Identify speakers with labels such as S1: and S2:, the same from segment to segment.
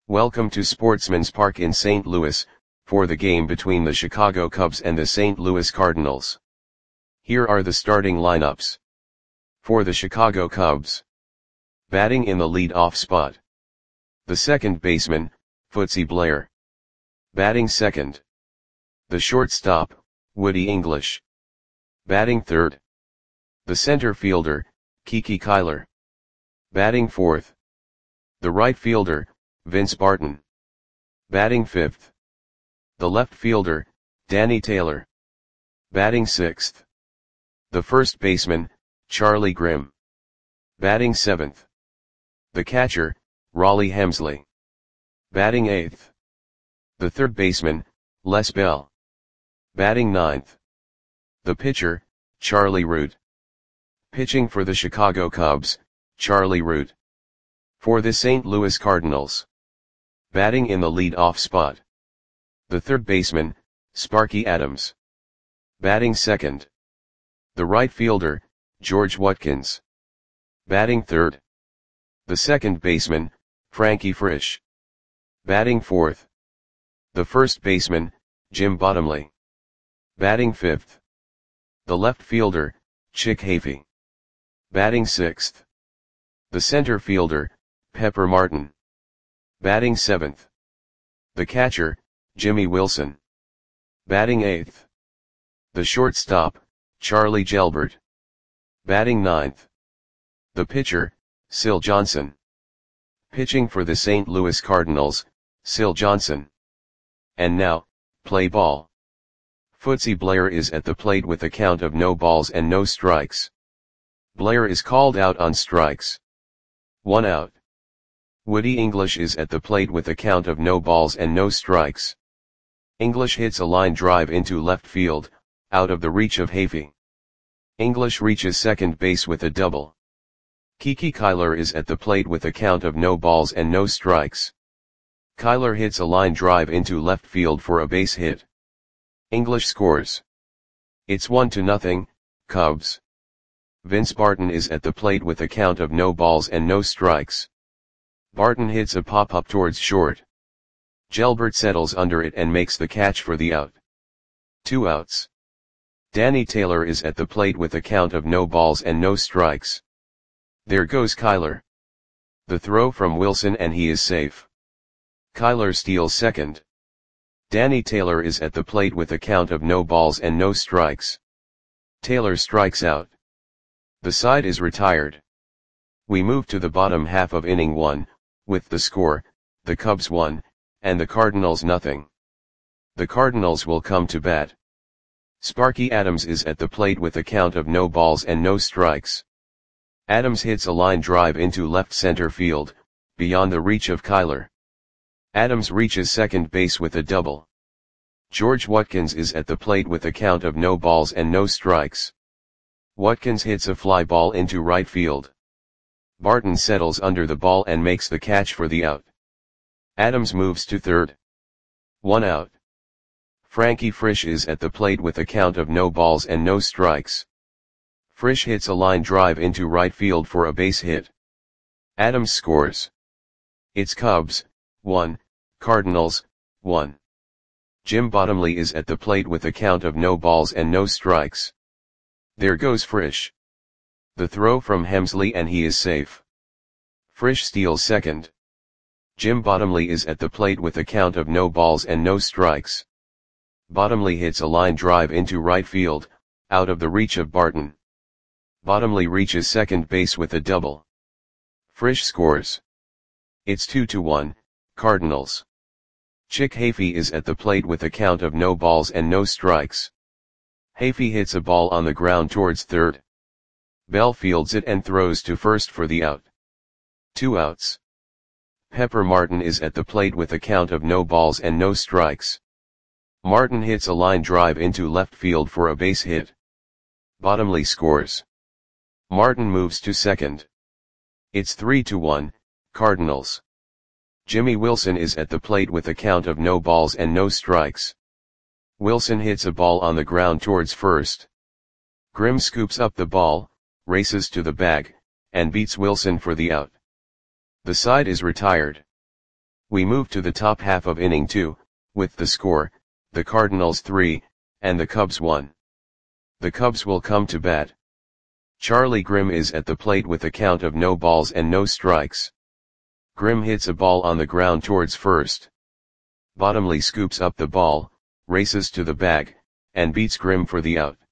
S1: Welcome to Sportsman's Park in St. Louis, for the game between the Chicago Cubs and the St. Louis Cardinals. Here are the starting lineups. For the Chicago Cubs. Batting in the lead-off spot. The second baseman, Footsy Blair. Batting second. The shortstop, Woody English. Batting third. The center fielder, Kiki Kyler. Batting fourth. The right fielder, Vince Barton. Batting fifth. The left fielder, Danny Taylor. Batting sixth. The first baseman, Charlie Grimm. Batting seventh. The catcher, Rollie Hemsley. Batting eighth. The third baseman, Les Bell. Batting ninth. The pitcher, Charlie Root. Pitching for the Chicago Cubs, Charlie Root. For the St. Louis Cardinals. Batting in the lead-off spot. The third baseman, Sparky Adams. Batting second. The right fielder, George Watkins. Batting third. The second baseman, Frankie Frisch. Batting fourth. The first baseman, Jim Bottomley. Batting fifth. The left fielder, Chick Hafey. Batting sixth. The center fielder, Pepper Martin. Batting seventh. The catcher, Jimmy Wilson. Batting eighth. The shortstop, Charlie Gelbert. Batting ninth. The pitcher, Sil Johnson. Pitching for the St. Louis Cardinals, Sil Johnson. And now, play ball. Footsy Blair is at the plate with a count of no balls and no strikes. Blair is called out on strikes. 1 out. Woody English is at the plate with a count of no balls and no strikes. English hits a line drive into left field, out of the reach of Hafey. English reaches second base with a double. Kiki Kyler is at the plate with a count of no balls and no strikes. Kyler hits a line drive into left field for a base hit. English scores. It's 1-0, Cubs. Vince Barton is at the plate with a count of no balls and no strikes. Barton hits a pop-up towards short. Gelbert settles under it and makes the catch for the out. 2 outs. Danny Taylor is at the plate with a count of no balls and no strikes. There goes Kyler. The throw from Wilson and he is safe. Kyler steals second. Danny Taylor is at the plate with a count of no balls and no strikes. Taylor strikes out. The side is retired. We move to the bottom half of inning 1, with the score, the Cubs 1, and the Cardinals 0. The Cardinals will come to bat. Sparky Adams is at the plate with a count of no balls and no strikes. Adams hits a line drive into left center field, beyond the reach of Kyler. Adams reaches second base with a double. George Watkins is at the plate with a count of no balls and no strikes. Watkins hits a fly ball into right field. Barton settles under the ball and makes the catch for the out. Adams moves to third. 1 out. Frankie Frisch is at the plate with a count of no balls and no strikes. Frisch hits a line drive into right field for a base hit. Adams scores. It's Cubs 1, Cardinals 1. Jim Bottomley is at the plate with a count of no balls and no strikes. There goes Frisch. The throw from Hemsley and he is safe. Frisch steals second. Jim Bottomley is at the plate with a count of no balls and no strikes. Bottomley hits a line drive into right field, out of the reach of Barton. Bottomley reaches second base with a double. Frisch scores. It's 2-1, Cardinals. Chick Hafey is at the plate with a count of no balls and no strikes. Hafey hits a ball on the ground towards third. Bell fields it and throws to first for the out. 2 outs. Pepper Martin is at the plate with a count of no balls and no strikes. Martin hits a line drive into left field for a base hit. Bottomley scores. Martin moves to second. It's 3-1, Cardinals. Jimmy Wilson is at the plate with a count of no balls and no strikes. Wilson hits a ball on the ground towards first. Grimm scoops up the ball, races to the bag, and beats Wilson for the out. The side is retired. We move to the top half of inning 2, with the score, the Cardinals 3, and the Cubs 1. The Cubs will come to bat. Charlie Grimm is at the plate with a count of no balls and no strikes. Grimm hits a ball on the ground towards first. Bottomley scoops up the ball, races to the bag, and beats Grimm for the out.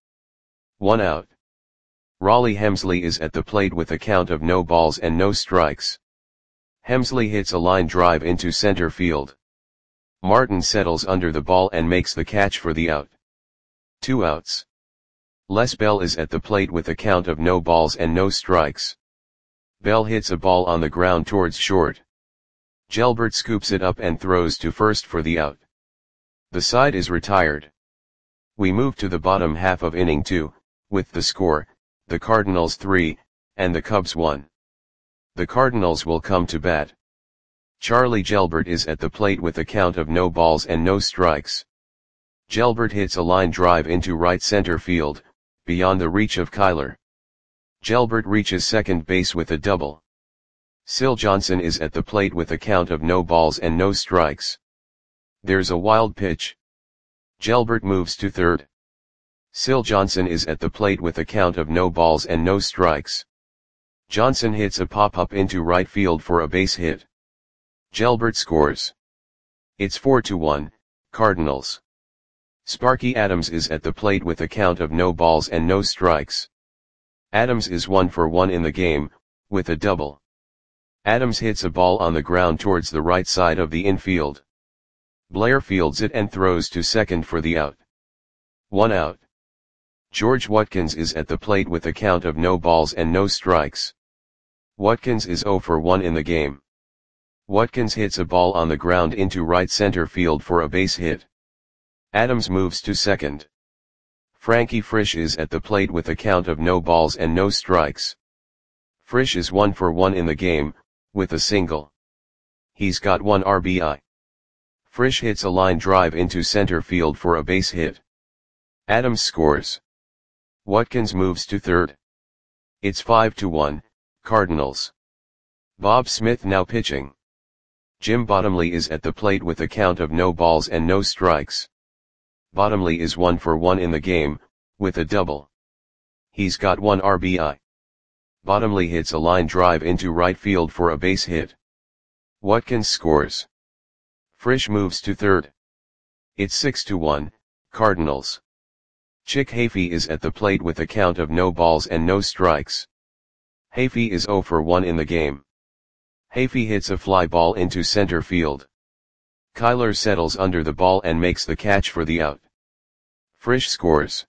S1: 1 out. Raleigh Hemsley is at the plate with a count of no balls and no strikes. Hemsley hits a line drive into center field. Martin settles under the ball and makes the catch for the out. 2 outs. Les Bell is at the plate with a count of no balls and no strikes. Bell hits a ball on the ground towards short. Gelbert scoops it up and throws to first for the out. The side is retired. We move to the bottom half of inning 2, with the score, the Cardinals 3, and the Cubs 1. The Cardinals will come to bat. Charlie Gelbert is at the plate with a count of no balls and no strikes. Gelbert hits a line drive into right center field, beyond the reach of Kyler. Gelbert reaches second base with a double. Syl Johnson is at the plate with a count of no balls and no strikes. There's a wild pitch. Gelbert moves to third. Syl Johnson is at the plate with a count of no balls and no strikes. Johnson hits a pop-up into right field for a base hit. Gelbert scores. It's 4-1, Cardinals. Sparky Adams is at the plate with a count of no balls and no strikes. Adams is 1 for 1 in the game, with a double. Adams hits a ball on the ground towards the right side of the infield. Blair fields it and throws to second for the out. 1 out. George Watkins is at the plate with a count of no balls and no strikes. Watkins is 0 for 1 in the game. Watkins hits a ball on the ground into right center field for a base hit. Adams moves to second. Frankie Frisch is at the plate with a count of no balls and no strikes. Frisch is 1 for 1 in the game, with a single. He's got 1 RBI. Frisch hits a line drive into center field for a base hit. Adams scores. Watkins moves to third. It's 5-1, Cardinals. Bob Smith now pitching. Jim Bottomley is at the plate with a count of no balls and no strikes. Bottomley is 1 for 1 in the game, with a double. He's got 1 RBI. Bottomley hits a line drive into right field for a base hit. Watkins scores. Frisch moves to third. It's 6-1, Cardinals. Chick Hafey is at the plate with a count of no balls and no strikes. Hafey is 0 for 1 in the game. Hafey hits a fly ball into center field. Kyler settles under the ball and makes the catch for the out. Frisch scores.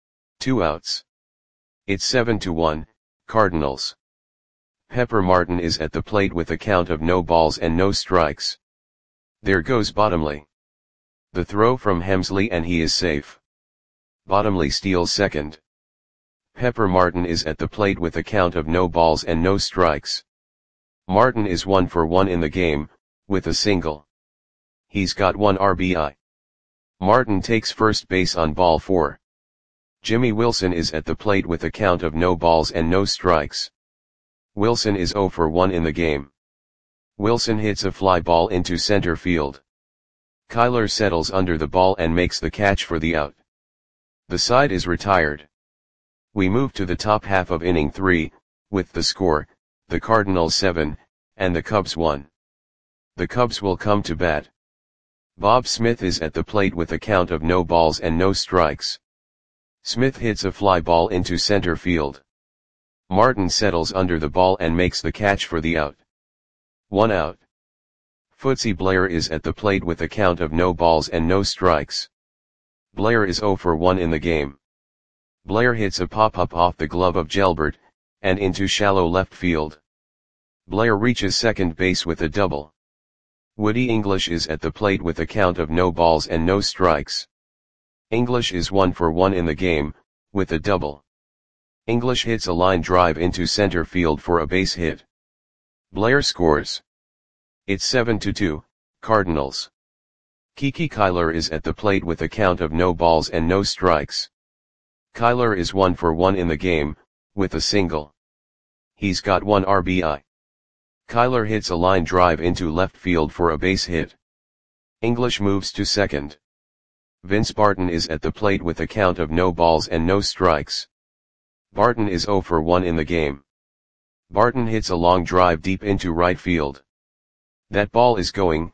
S1: 2 outs. It's 7-1, Cardinals. Pepper Martin is at the plate with a count of no balls and no strikes. There goes Bottomley. The throw from Hemsley and he is safe. Bottomley steals second. Pepper Martin is at the plate with a count of no balls and no strikes. Martin is 1 for 1 in the game, with a single. He's got 1 RBI. Martin takes first base on ball 4. Jimmy Wilson is at the plate with a count of no balls and no strikes. Wilson is 0 for 1 in the game. Wilson hits a fly ball into center field. Kyler settles under the ball and makes the catch for the out. The side is retired. We move to the top half of inning 3, with the score, the Cardinals 7, and the Cubs 1. The Cubs will come to bat. Bob Smith is at the plate with a count of no balls and no strikes. Smith hits a fly ball into center field. Martin settles under the ball and makes the catch for the out. 1 out. Footsie Blair is at the plate with a count of no balls and no strikes. Blair is 0 for 1 in the game. Blair hits a pop-up off the glove of Gelbert, and into shallow left field. Blair reaches second base with a double. Woody English is at the plate with a count of no balls and no strikes. English is 1 for 1 in the game, with a double. English hits a line drive into center field for a base hit. Blair scores. It's 7-2, Cardinals. Kiki Kyler is at the plate with a count of no balls and no strikes. Kyler is 1 for 1 in the game, with a single. He's got 1 RBI. Kyler hits a line drive into left field for a base hit. English moves to second. Vince Barton is at the plate with a count of no balls and no strikes. Barton is 0 for 1 in the game. Barton hits a long drive deep into right field. That ball is gone.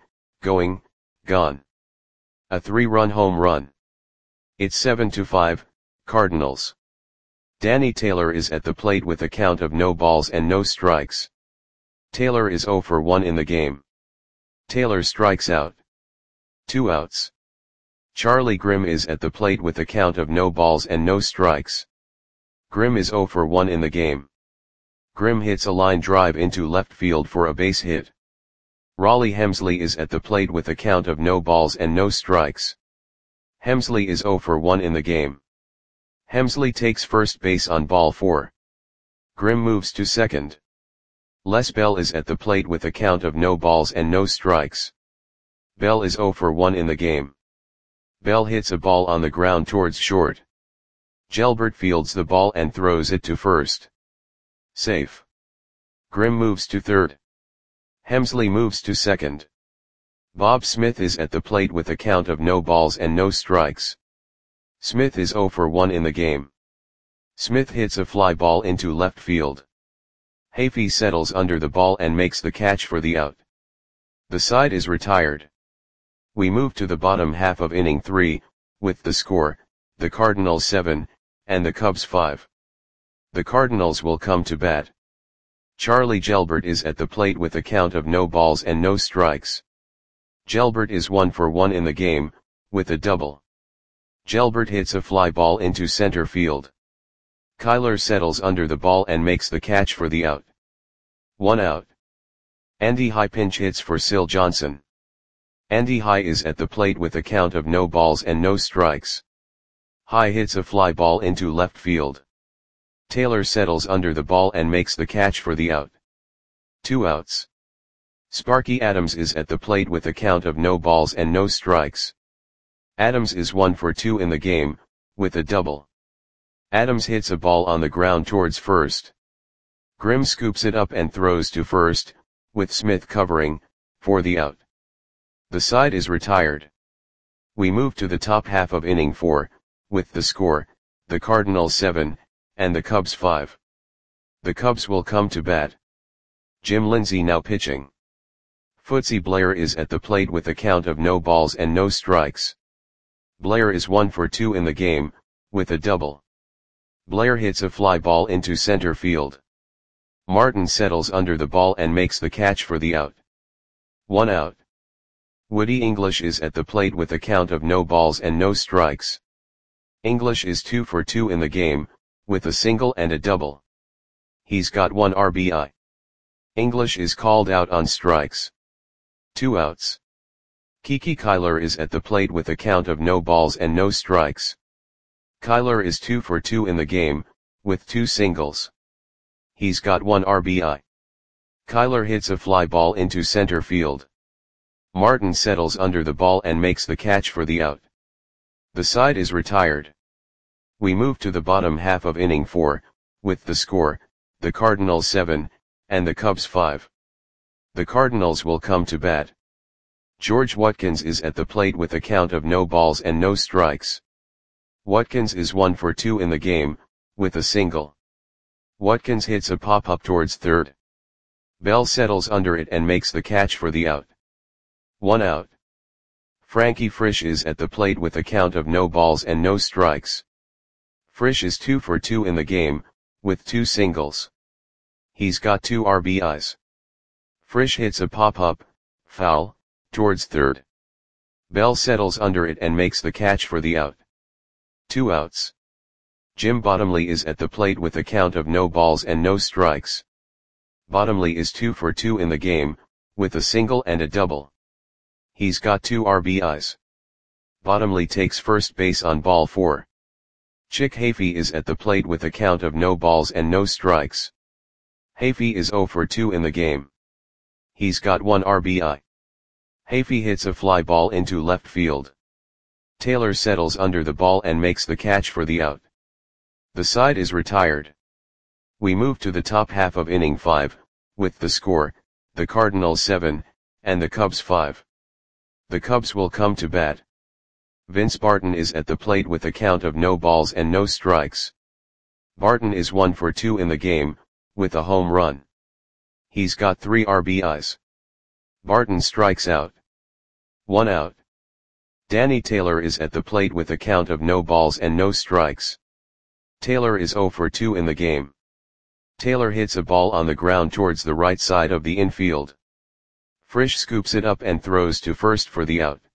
S1: A 3-run home run. It's 7-5, Cardinals. Danny Taylor is at the plate with a count of no balls and no strikes. Taylor is 0 for 1 in the game. Taylor strikes out. 2 outs. Charlie Grimm is at the plate with a count of no balls and no strikes. Grimm is 0 for 1 in the game. Grimm hits a line drive into left field for a base hit. Raleigh Hemsley is at the plate with a count of no balls and no strikes. Hemsley is 0 for 1 in the game. Hemsley takes first base on ball 4. Grimm moves to second. Les Bell is at the plate with a count of no balls and no strikes. Bell is 0 for 1 in the game. Bell hits a ball on the ground towards short. Gelbert fields the ball and throws it to first. Safe. Grimm moves to third. Hemsley moves to second. Bob Smith is at the plate with a count of no balls and no strikes. Smith is 0 for 1 in the game. Smith hits a fly ball into left field. Hafey settles under the ball and makes the catch for the out. The side is retired. We move to the bottom half of inning 3, with the score, the Cardinals 7, and the Cubs 5. The Cardinals will come to bat. Charlie Gelbert is at the plate with a count of no balls and no strikes. Gelbert is 1 for 1 in the game, with a double. Gelbert hits a fly ball into center field. Kyler settles under the ball and makes the catch for the out. 1 out. Andy High pinch hits for Sil Johnson. Andy High is at the plate with a count of no balls and no strikes. High hits a fly ball into left field. Taylor settles under the ball and makes the catch for the out. 2 outs. Sparky Adams is at the plate with a count of no balls and no strikes. Adams is 1 for 2 in the game, with a double. Adams hits a ball on the ground towards first. Grimm scoops it up and throws to first, with Smith covering, for the out. The side is retired. We move to the top half of inning 4, with the score, the Cardinals 7, and the Cubs 5. The Cubs will come to bat. Jim Lindsay now pitching. Footsie Blair is at the plate with a count of no balls and no strikes. Blair is 1 for 2 in the game, with a double. Blair hits a fly ball into center field. Martin settles under the ball and makes the catch for the out. 1 out. Woody English is at the plate with a count of no balls and no strikes. English is 2 for 2 in the game, with a single and a double. He's got 1 RBI. English is called out on strikes. 2 outs. Kiki Kyler is at the plate with a count of no balls and no strikes. Kyler is 2 for 2 in the game, with 2 singles. He's got 1 RBI. Kyler hits a fly ball into center field. Martin settles under the ball and makes the catch for the out. The side is retired. We move to the bottom half of inning 4, with the score, the Cardinals 7, and the Cubs 5. The Cardinals will come to bat. George Watkins is at the plate with a count of no balls and no strikes. Watkins is 1 for 2 in the game, with a single. Watkins hits a pop-up towards third. Bell settles under it and makes the catch for the out. 1 out. Frankie Frisch is at the plate with a count of no balls and no strikes. Frisch is 2 for 2 in the game, with 2 singles. He's got 2 RBIs. Frisch hits a pop-up, foul, towards third. Bell settles under it and makes the catch for the out. 2 outs. Jim Bottomley is at the plate with a count of no balls and no strikes. Bottomley is 2 for 2 in the game, with a single and a double. He's got 2 RBIs. Bottomley takes first base on ball 4. Chick Hafey is at the plate with a count of no balls and no strikes. Hafey is 0 for 2 in the game. He's got 1 RBI. Hafey hits a fly ball into left field. Taylor settles under the ball and makes the catch for the out. The side is retired. We move to the top half of inning 5, with the score, the Cardinals 7, and the Cubs 5. The Cubs will come to bat. Vince Barton is at the plate with a count of no balls and no strikes. Barton is 1 for 2 in the game, with a home run. He's got 3 RBIs. Barton strikes out. 1 out. Danny Taylor is at the plate with a count of no balls and no strikes. Taylor is 0 for 2 in the game. Taylor hits a ball on the ground towards the right side of the infield. Frisch scoops it up and throws to first for the out.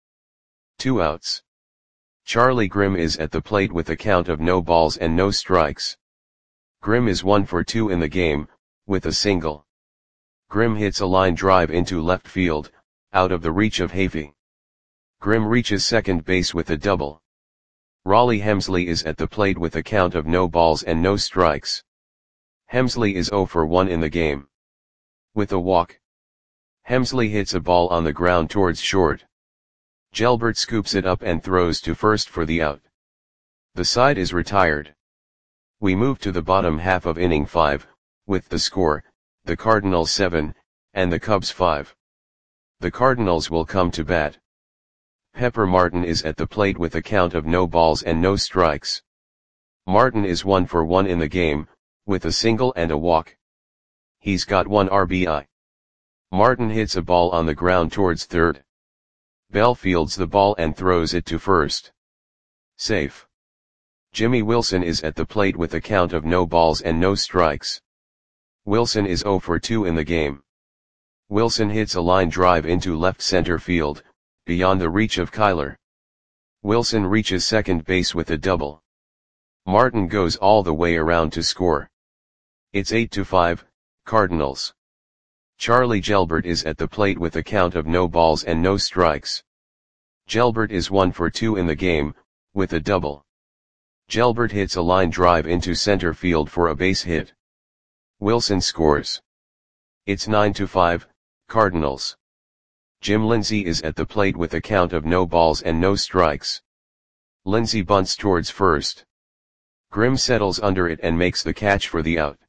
S1: 2 outs. Charlie Grimm is at the plate with a count of no balls and no strikes. Grimm is 1 for 2 in the game, with a single. Grimm hits a line drive into left field, out of the reach of Hafey. Grimm reaches second base with a double. Raleigh Hemsley is at the plate with a count of no balls and no strikes. Hemsley is 0 for 1 in the game. With a walk. Hemsley hits a ball on the ground towards short. Gelbert scoops it up and throws to first for the out. The side is retired. We move to the bottom half of inning 5, with the score, the Cardinals 7, and the Cubs 5. The Cardinals will come to bat. Pepper Martin is at the plate with a count of no balls and no strikes. Martin is 1 for 1 in the game, with a single and a walk. He's got 1 RBI. Martin hits a ball on the ground towards third. Bell fields the ball and throws it to first. Safe. Jimmy Wilson is at the plate with a count of no balls and no strikes. Wilson is 0 for 2 in the game. Wilson hits a line drive into left center field, beyond the reach of Kyler. Wilson reaches second base with a double. Martin goes all the way around to score. It's 8-5, Cardinals. Charlie Gelbert is at the plate with a count of no balls and no strikes. Gelbert is 1 for 2 in the game, with a double. Gelbert hits a line drive into center field for a base hit. Wilson scores. It's 9-5, Cardinals. Jim Lindsay is at the plate with a count of no balls and no strikes. Lindsay bunts towards first. Grimm settles under it and makes the catch for the out.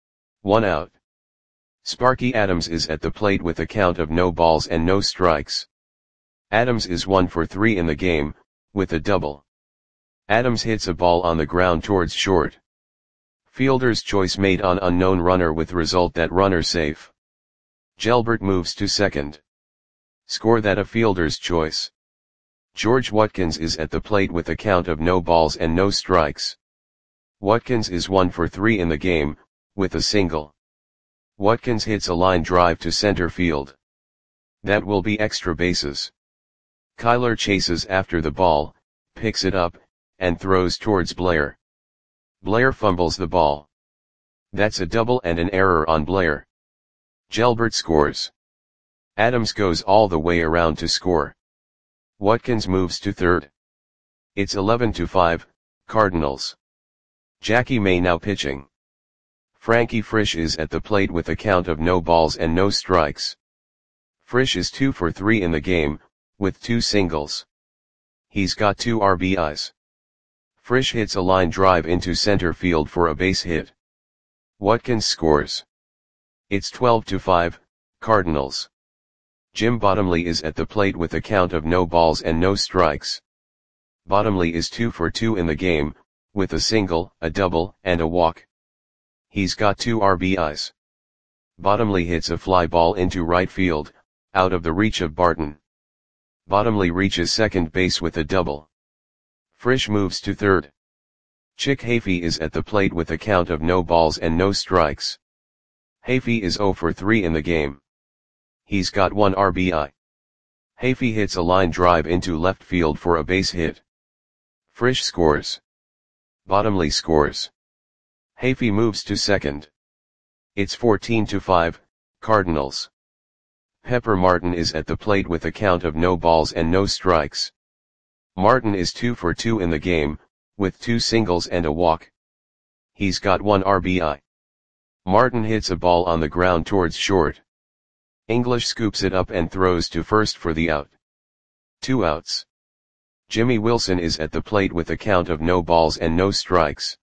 S1: 1 out. Sparky Adams is at the plate with a count of no balls and no strikes. Adams is 1 for 3 in the game, with a double. Adams hits a ball on the ground towards short. Fielder's choice made on unknown runner with result that runner safe. Gelbert moves to second. Score that a fielder's choice. George Watkins is at the plate with a count of no balls and no strikes. Watkins is 1 for 3 in the game, with a single. Watkins hits a line drive to center field. That will be extra bases. Kyler chases after the ball, picks it up, and throws towards Blair. Blair fumbles the ball. That's a double and an error on Blair. Gelbert scores. Adams goes all the way around to score. Watkins moves to third. It's 11-5, Cardinals. Jackie May now pitching. Frankie Frisch is at the plate with a count of no balls and no strikes. Frisch is 2 for 3 in the game, with 2 singles. He's got 2 RBIs. Frisch hits a line drive into center field for a base hit. Watkins scores. It's 12-5, Cardinals. Jim Bottomley is at the plate with a count of no balls and no strikes. Bottomley is 2 for 2 in the game, with a single, a double, and a walk. He's got 2 RBIs. Bottomley hits a fly ball into right field, out of the reach of Barton. Bottomley reaches second base with a double. Frisch moves to third. Chick Hafey is at the plate with a count of no balls and no strikes. Hafey is 0 for 3 in the game. He's got 1 RBI. Hafey hits a line drive into left field for a base hit. Frisch scores. Bottomley scores. Hafey moves to second. It's 14-5, Cardinals. Pepper Martin is at the plate with a count of no balls and no strikes. Martin is 2 for 2 in the game, with 2 singles and a walk. He's got 1 RBI. Martin hits a ball on the ground towards short. English scoops it up and throws to first for the out. 2 outs. Jimmy Wilson is at the plate with a count of no balls and no strikes.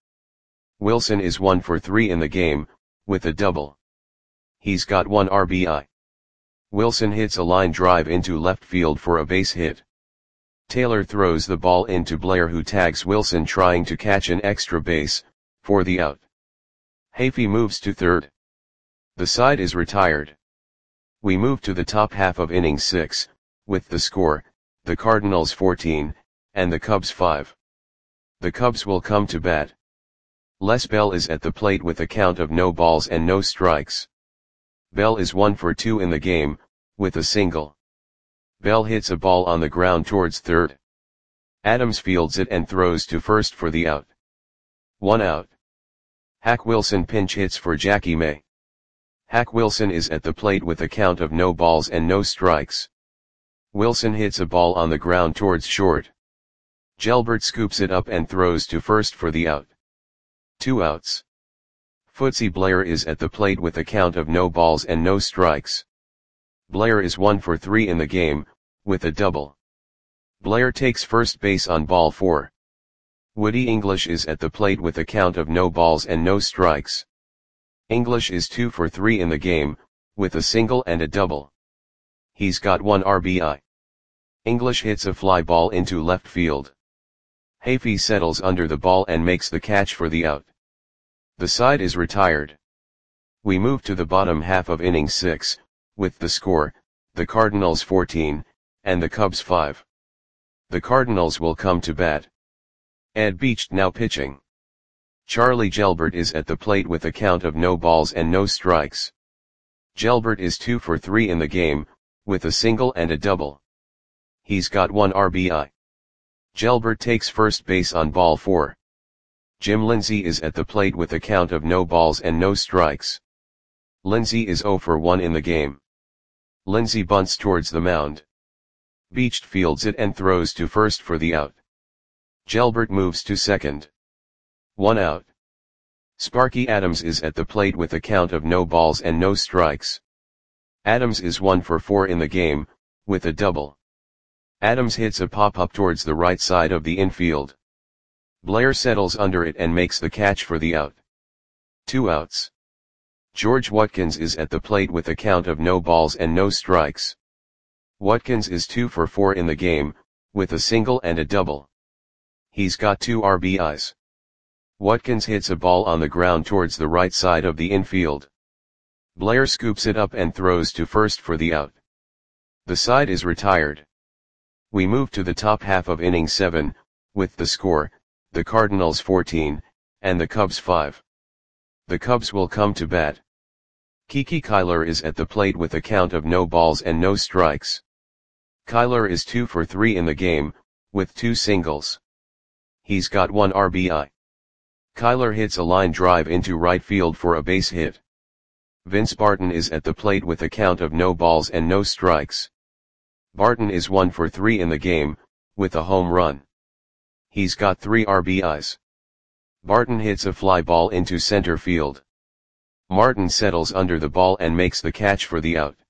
S1: Wilson is 1 for 3 in the game, with a double. He's got 1 RBI. Wilson hits a line drive into left field for a base hit. Taylor throws the ball into Blair, who tags Wilson trying to catch an extra base, for the out. Hafey moves to third. The side is retired. We move to the top half of inning 6, with the score, the Cardinals 14, and the Cubs 5. The Cubs will come to bat. Les Bell is at the plate with a count of no balls and no strikes. Bell is 1 for 2 in the game, with a single. Bell hits a ball on the ground towards third. Adams fields it and throws to first for the out. 1 out. Hack Wilson pinch hits for Jackie May. Hack Wilson is at the plate with a count of no balls and no strikes. Wilson hits a ball on the ground towards short. Gelbert scoops it up and throws to first for the out. 2 outs. Footsie Blair is at the plate with a count of no balls and no strikes. Blair is 1 for 3 in the game, with a double. Blair takes first base on ball 4. Woody English is at the plate with a count of no balls and no strikes. English is 2 for 3 in the game, with a single and a double. He's got 1 RBI. English hits a fly ball into left field. Hafey settles under the ball and makes the catch for the out. The side is retired. We move to the bottom half of inning 6, with the score, the Cardinals 14, and the Cubs 5. The Cardinals will come to bat. Ed Beach now pitching. Charlie Gelbert is at the plate with a count of no balls and no strikes. Gelbert is 2 for 3 in the game, with a single and a double. He's got 1 RBI. Gelbert takes first base on ball 4. Jim Lindsay is at the plate with a count of no balls and no strikes. Lindsay is 0 for 1 in the game. Lindsay bunts towards the mound. Beach fields it and throws to first for the out. Gelbert moves to second. 1 out. Sparky Adams is at the plate with a count of no balls and no strikes. Adams is 1 for 4 in the game, with a double. Adams hits a pop-up towards the right side of the infield. Blair settles under it and makes the catch for the out. 2 outs. George Watkins is at the plate with a count of no balls and no strikes. Watkins is 2 for 4 in the game, with a single and a double. He's got 2 RBIs. Watkins hits a ball on the ground towards the right side of the infield. Blair scoops it up and throws to first for the out. The side is retired. We move to the top half of inning 7, with the score, the Cardinals 14, and the Cubs 5. The Cubs will come to bat. Kiki Kyler is at the plate with a count of no balls and no strikes. Kyler is 2 for 3 in the game, with 2 singles. He's got 1 RBI. Kyler hits a line drive into right field for a base hit. Vince Barton is at the plate with a count of no balls and no strikes. Barton is 1 for 3 in the game, with a home run. He's got 3 RBIs. Barton hits a fly ball into center field. Martin settles under the ball and makes the catch for the out.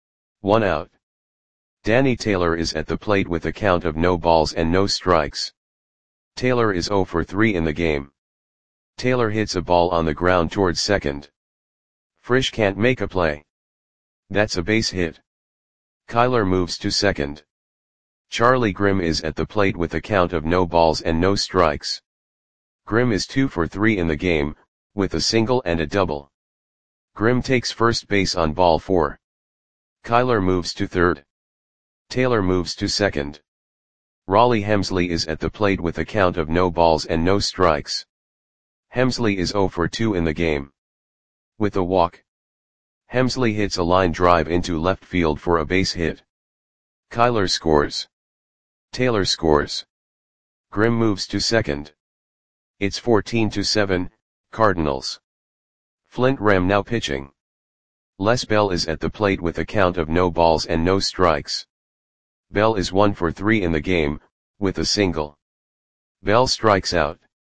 S1: 1 out. Danny Taylor is at the plate with a count of no balls and no strikes. Taylor is 0 for 3 in the game. Taylor hits a ball on the ground towards second. Frisch can't make a play. That's a base hit. Kyler moves to second. Charlie Grimm is at the plate with a count of no balls and no strikes. Grimm is 2 for 3 in the game, with a single and a double. Grimm takes first base on ball 4. Kyler moves to third. Taylor moves to second. Raleigh Hemsley is at the plate with a count of no balls and no strikes. Hemsley is 0 for 2 in the game. With a walk. Hemsley hits a line drive into left field for a base hit. Kyler scores. Taylor scores. Grimm moves to second. It's 14-7, Cardinals. Flint Ram now pitching. Les Bell is at the plate with a count of no balls and no strikes. Bell is 1 for 3 in the game, with a single. Bell strikes out.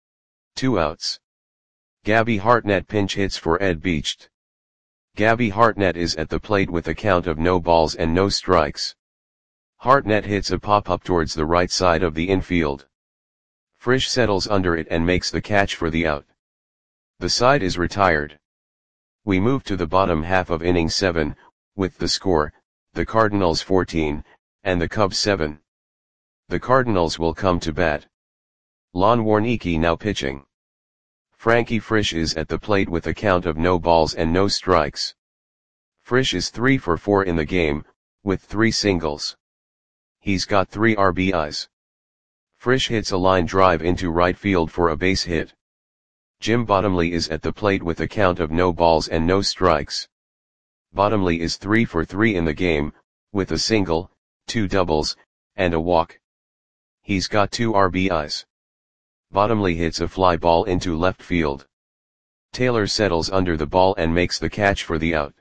S1: 2 outs. Gabby Hartnett pinch hits for Ed Beach. Gabby Hartnett is at the plate with a count of no balls and no strikes. Hartnett hits a pop-up towards the right side of the infield. Frisch settles under it and makes the catch for the out. The side is retired. We move to the bottom half of inning 7, with the score, the Cardinals 14, and the Cubs 7. The Cardinals will come to bat. Lon Warneke now pitching. Frankie Frisch is at the plate with a count of no balls and no strikes. Frisch is 3 for 4 in the game, with 3 singles. He's got 3 RBIs. Frisch hits a line drive into right field for a base hit. Jim Bottomley is at the plate with a count of no balls and no strikes. Bottomley is 3 for 3 in the game, with a single, 2 doubles, and a walk. He's got 2 RBIs. Bottomley hits a fly ball into left field. Taylor settles under the ball and makes the catch for the out.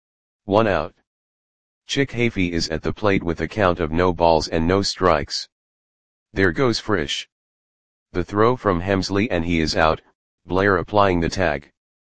S1: 1 out. Chick Hafey is at the plate with a count of no balls and no strikes. There goes Frisch. The throw from Hemsley and he is out, Blair applying the tag.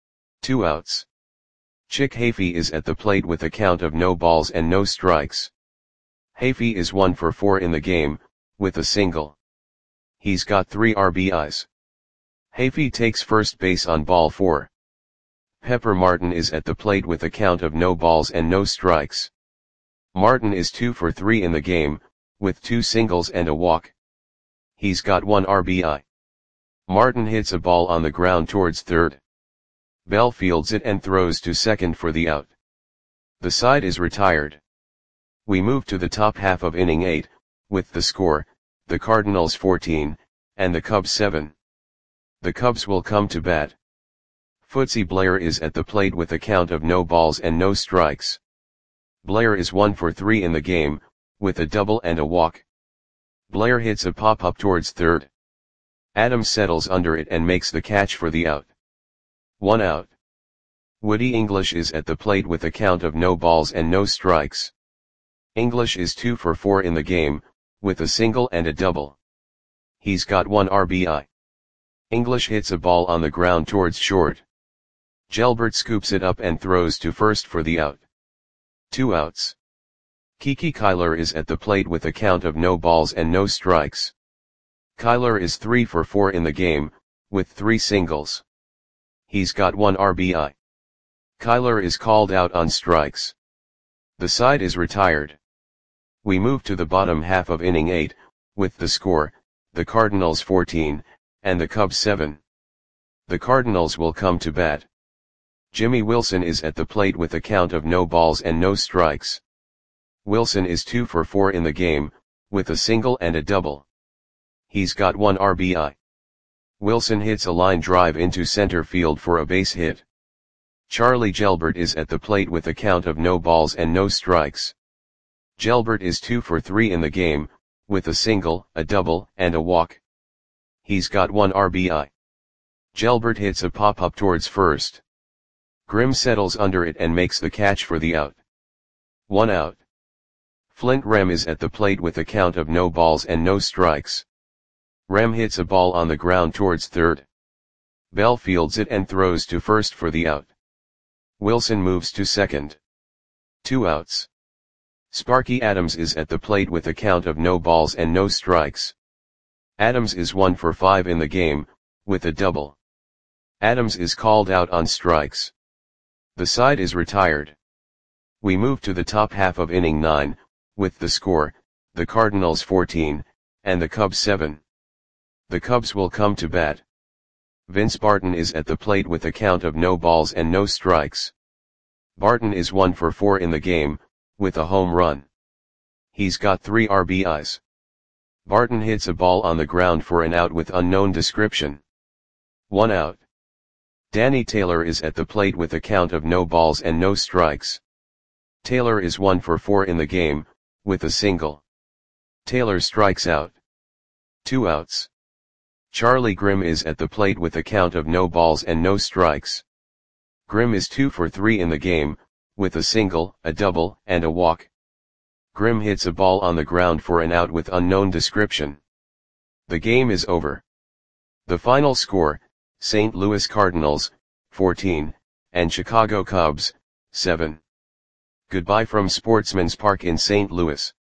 S1: 2 outs. Chick Hafey is at the plate with a count of no balls and no strikes. Hafey is 1 for 4 in the game, with a single. He's got 3 RBIs. Hafey takes first base on ball 4. Pepper Martin is at the plate with a count of no balls and no strikes. Martin is 2 for 3 in the game, with 2 singles and a walk. He's got 1 RBI. Martin hits a ball on the ground towards third. Bell fields it and throws to second for the out. The side is retired. We move to the top half of inning 8, with the score, the Cardinals 14, and the Cubs 7. The Cubs will come to bat. Footsy Blair is at the plate with a count of no balls and no strikes. Blair is 1 for 3 in the game, with a double and a walk. Blair hits a pop-up towards third. Adams settles under it and makes the catch for the out. 1 out. Woody English is at the plate with a count of no balls and no strikes. English is 2 for 4 in the game, with a single and a double. He's got 1 RBI. English hits a ball on the ground towards short. Gelbert scoops it up and throws to first for the out. 2 outs. Kiki Kyler is at the plate with a count of no balls and no strikes. Kyler is 3 for 4 in the game, with 3 singles. He's got 1 RBI. Kyler is called out on strikes. The side is retired. We move to the bottom half of inning 8, with the score, the Cardinals 14, and the Cubs 7. The Cardinals will come to bat. Jimmy Wilson is at the plate with a count of no balls and no strikes. Wilson is 2 for 4 in the game, with a single and a double. He's got 1 RBI. Wilson hits a line drive into center field for a base hit. Charlie Gelbert is at the plate with a count of no balls and no strikes. Gelbert is 2 for 3 in the game, with a single, a double, and a walk. He's got 1 RBI. Gelbert hits a pop-up towards first. Grimm settles under it and makes the catch for the out. 1 out. Flint Rem is at the plate with a count of no balls and no strikes. Rem hits a ball on the ground towards third. Bell fields it and throws to first for the out. Wilson moves to second. 2 outs. Sparky Adams is at the plate with a count of no balls and no strikes. Adams is 1 for 5 in the game, with a double. Adams is called out on strikes. The side is retired. We move to the top half of inning 9, with the score, the Cardinals 14, and the Cubs 7. The Cubs will come to bat. Vince Barton is at the plate with a count of no balls and no strikes. Barton is 1 for 4 in the game, with a home run. He's got 3 RBIs. Barton hits a ball on the ground for an out with unknown description. 1 out. Danny Taylor is at the plate with a count of no balls and no strikes. Taylor is 1 for 4 in the game, with a single. Taylor strikes out. 2 outs. Charlie Grimm is at the plate with a count of no balls and no strikes. Grimm is 2 for 3 in the game, with a single, a double, and a walk. Grimm hits a ball on the ground for an out with unknown description. The game is over. The final score, St. Louis Cardinals, 14, and Chicago Cubs, 7. Goodbye from Sportsman's Park in St. Louis.